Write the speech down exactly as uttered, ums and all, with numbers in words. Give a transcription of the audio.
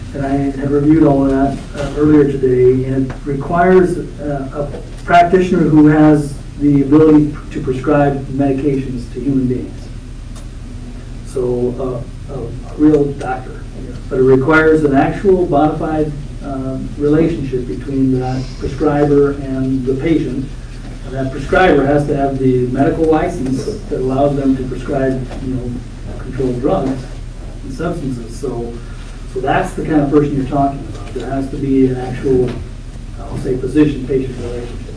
and I had reviewed all of that uh, earlier today, and it requires uh, a practitioner who has the ability to prescribe medications to human beings. So uh, a, a real doctor, but it requires an actual bona fide uh, relationship between that prescriber and the patient. And that prescriber has to have the medical license that allows them to prescribe, you know, controlled drugs and substances. So, so that's the kind of person you're talking about. There has to be an actual, I'll say, physician-patient relationship.